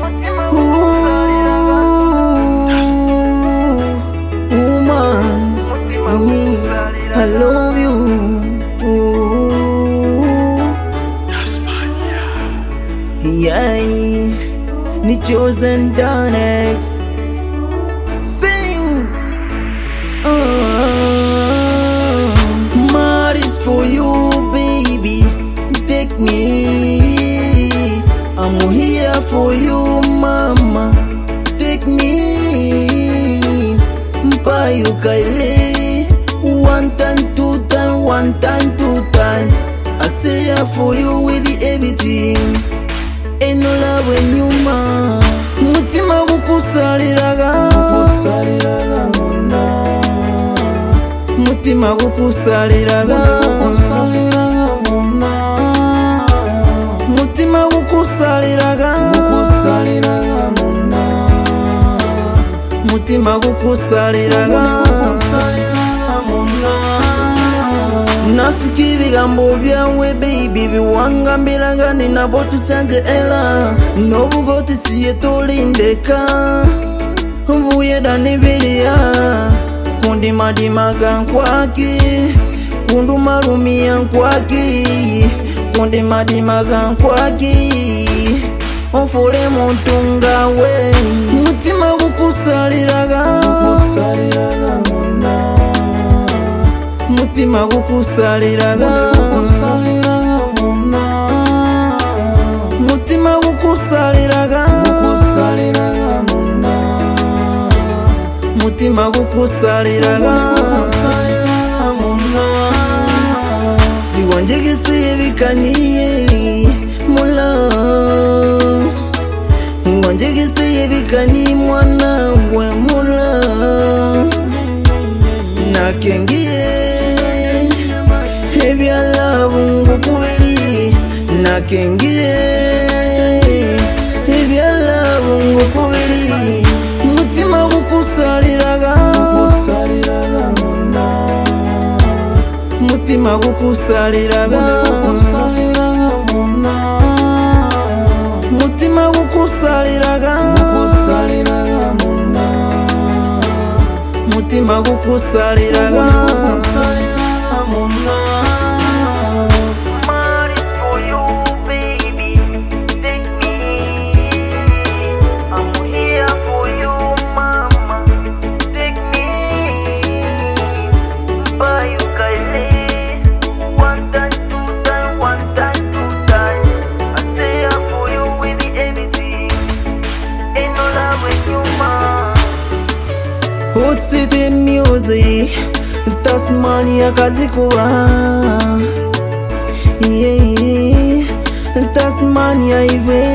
Woman, I love you. Yeah, ni chosen the next. Sing. Mad is for you, baby. Take me. I'm here for you, mama. Take me. Mpayo kaile. One time, two time, one time, two time. I say here for you with everything. Ain't no love when you ma. Mutima gukusaliraga. Mutima gukusaliraga. Mutima gukusaliraga. Mutima gukusaliraga. Nasuki ibigambo byawe baby biwangambiraga ninabo tusanje ela nobugoti siye tolindeka mvuye danibilia kundi madimaga nkwaki kundu marumia nkwaki kundi madimaga nkwaki onfule muntunga we mutima gukusaliraga mutima gukusaliraga mutima gukusaliraga mutima gukusaliraga siwanjegese bikaniye mula wanjegese bikani mwana we mula nakengie Ebya love ngukubiri nakengie Ebya love ngukubiri mutima gukusaliraga mutima gukusaliraga mutima gukusaliraga mutima gukusaliraga Hood City Music, Tasmania kazikuwa. Yeah, Tasmania even.